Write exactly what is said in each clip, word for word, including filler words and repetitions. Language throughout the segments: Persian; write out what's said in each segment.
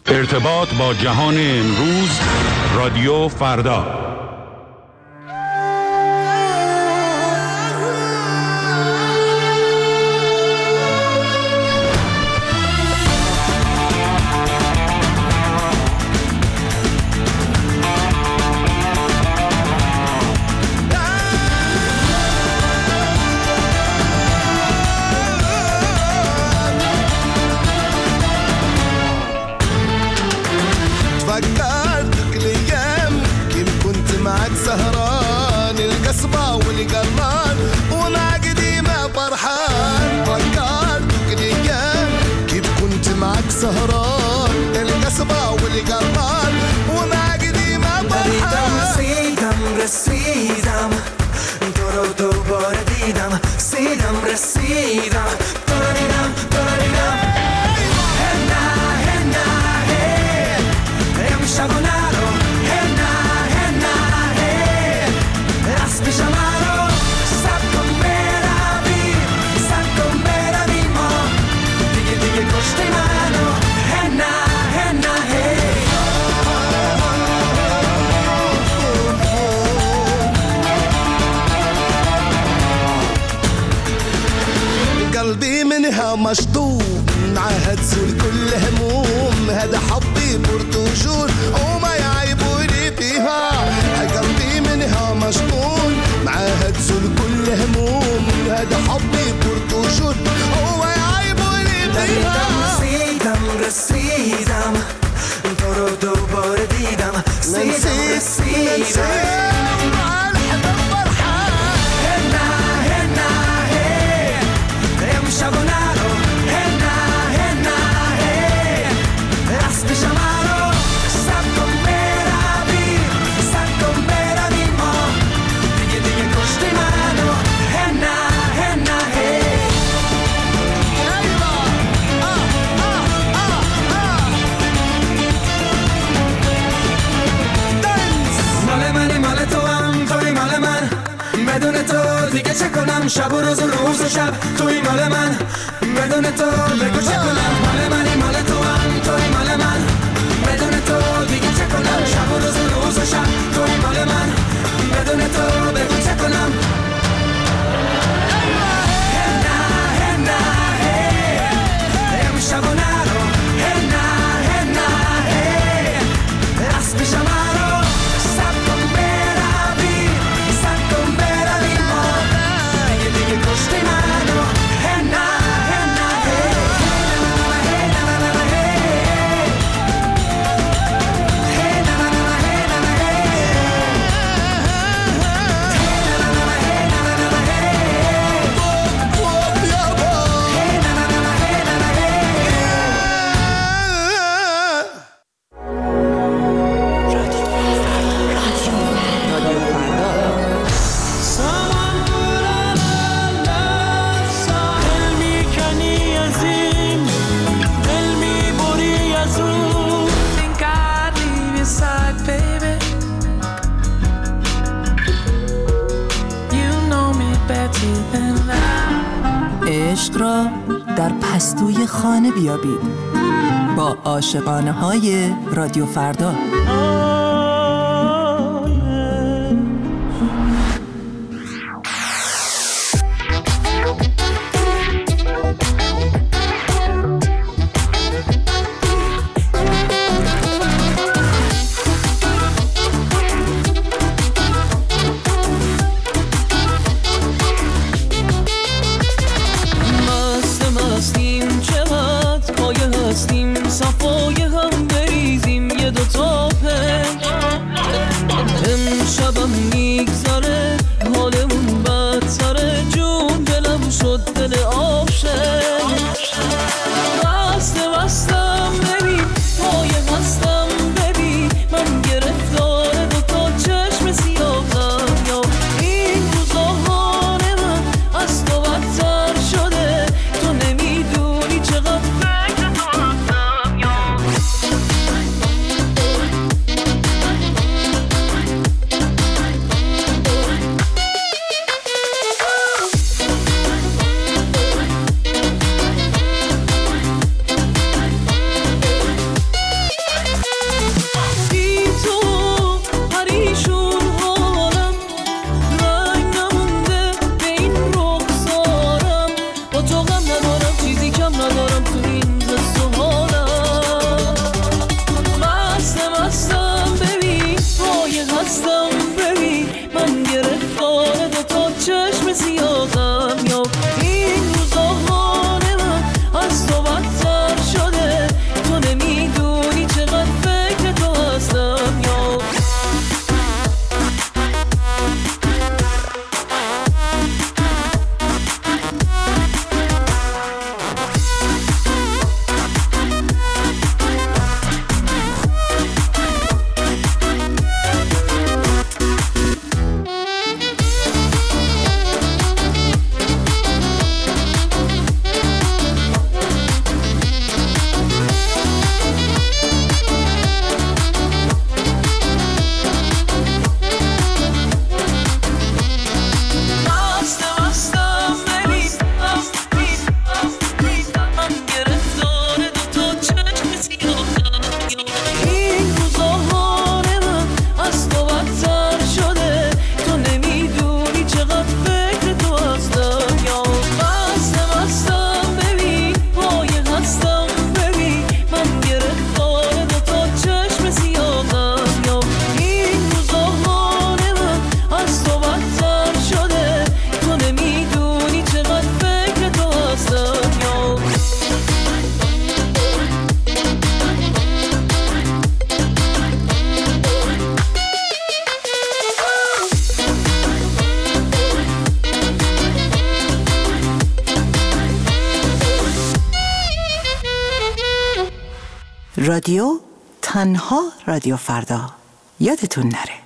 ارتباط با جهان امروز، رادیو فردا. سهران القصبة والقرمان وما قديم فرحان رسیدم رسیدم تو رو دوباره دیدم رسیدم رسیدم تو رو دیدم تو رو دیدم هنا هنا هی امشب و نرو هنا هنا هی از پیشم نرو سب کن برویم سب کن برویم ما دیگه دیگه کشتی منو هنا هنا هی قلبي منها مشطوب معهد زول كل هموم هذا حبي برتجول وما يعيبوني فيها قلبي منها مشطول معهد زول كل هموم هذا حبي برتجول وما يعيبوني فيها رسیدم رسیدم تو رو دوباره دیدم رسیدم رسیدم شب و نرو هنا هنا هی از پیشم نرو سب کن برویم سب کن برویم ما دیگه دیگه کشتی منو هنا هنا هی مال منی مال تو هم توی مال من بدون تو دیگه چه کنم شب و روز و روز و شب توی مال من بدون تو بگو چه کنم مال منی مال تو هم توی مال من بدون تو دیگه چه کنم شب و روز و روز و شب توی مال من بدون تو بگو چه کنم هنا هنا هی امشب و نرو هنا هنا هی از پیشم نرو سب کن برویم سب کن برویم ما دیگه دیگه کشتی منو هنا عشق را در پستوی خانه بیابید با عاشقانه های رادیو فردا. رادیو تنها رادیو فردا، یادتون نره.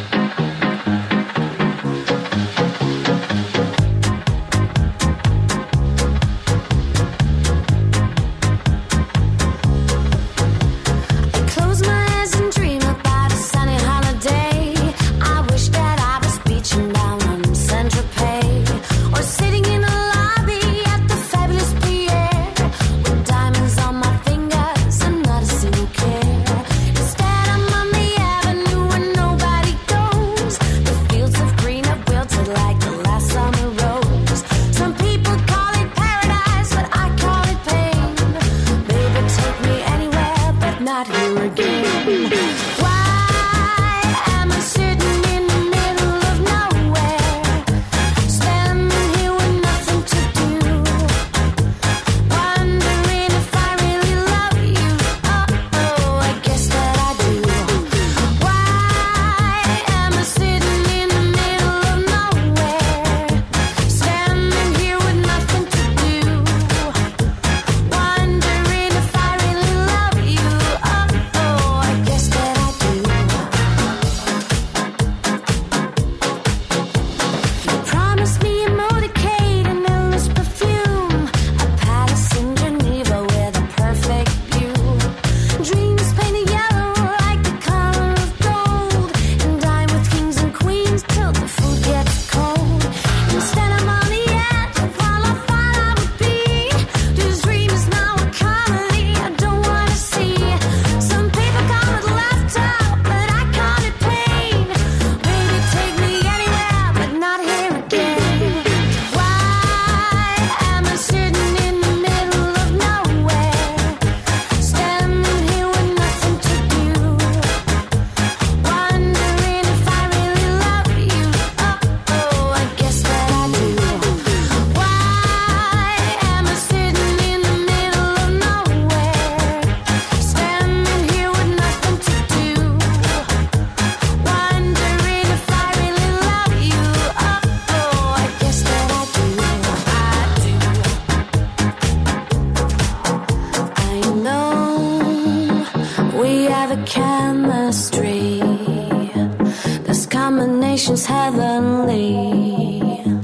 Heavenly,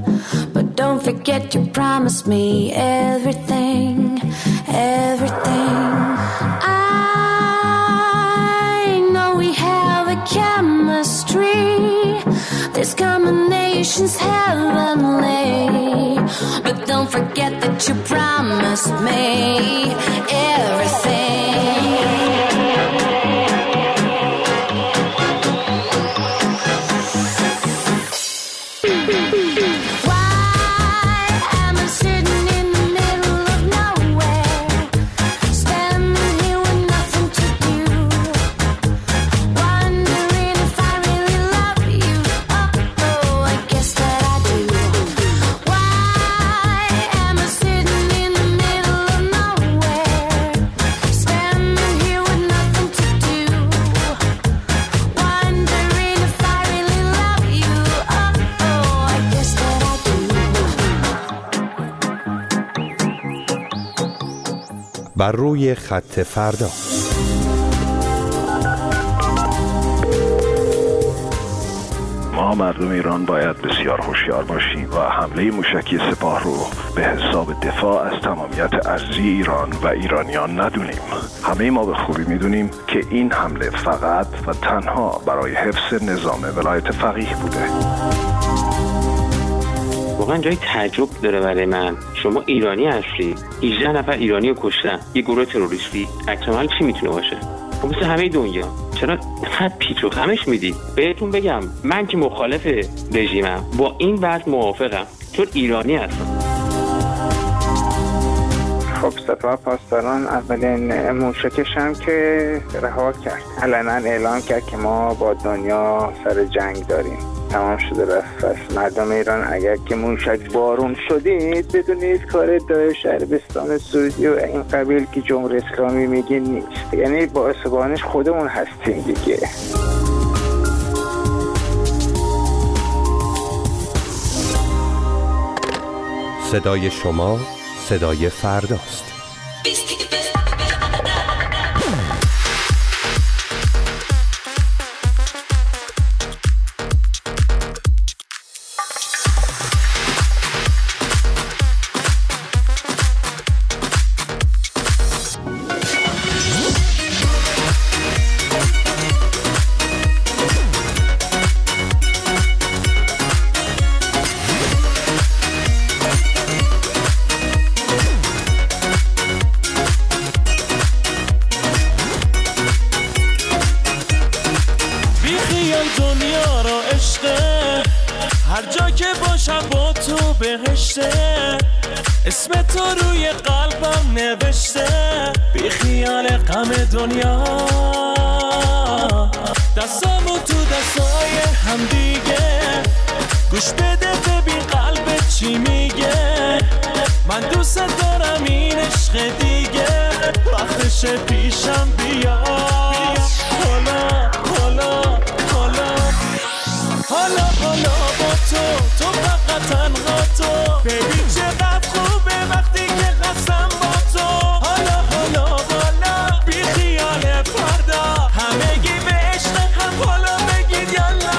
but don't forget you promised me everything, everything. I know we have a chemistry, this combination's heavenly, but don't forget that you promised me everything. بر روی خط فردا. ما مردم ایران باید بسیار هوشیار باشیم و حمله موشکی سپاه رو به حساب دفاع از تمامیت ارضی ایران و ایرانیان ندونیم. همه ما به خوبی میدونیم که این حمله فقط و تنها برای حفظ نظام ولایت فقیه بوده. واقعا جای تعجب داره برای من. شما ایرانی هستی، هجده نفر ایرانی رو کشتن، یه گروه تروریستی، احتمال چی میتونه باشه؟ خب مثل همه دنیا چرا خط پیچ و خمش میدی؟ بهتون بگم من که مخالف رژیمم، با این وضع موافقم چون ایرانی هستم. خب سپاه پاسداران اولین موشکش هم که رها کرد، علنا اعلام کرد که ما با دنیا سر جنگ داریم، تمام شده رفت. پس مردم ایران اگر که موشک بارون شدید بدونید کار داعش، عربستان سعودی و این قبیل که جمهوری اسلامی میگه نیست، یعنی با اسبانش خودمون هستیم دیگه. صدای شما صدای فرداست. هر جا که باشم با تو بهشته، اسم تو روی قلبم نوشته. بی خیال غم دنیا، دستامو تو دستای هم دیگه. گوش بده ببین قلبت چی میگه. من دوست دارم این عشق دیگه، وقتش پیشم بیا. حالا حالا حالا حالا حالا با تو، تو فقط تنها تو. ببین چقدر خوبه وقتی که هستم با تو. حالا حالا حالا بی خیال فردا، همگی به عشق هم حالا بگید یالا.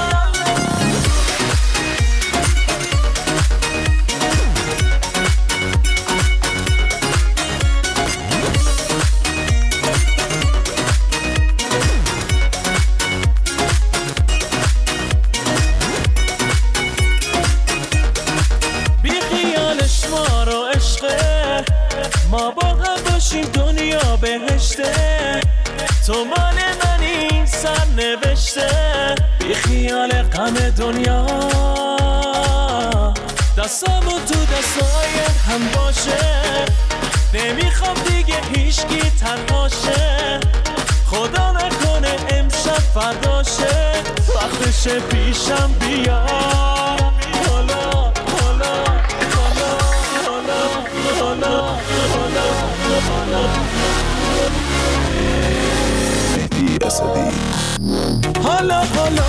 ما با هم باشیم دنیا بهشته، تو مال منی سر نوشته. بی خیال غم دنیا، دستامو تو دستای هم باشه. نمیخوام دیگه هیچکی تنهاشه، خدا نکنه امشب فرداشه. وقتش پیشم بیا. حالا حالا حالا حالا حالا حالا مهدی اسدی. حالا حالا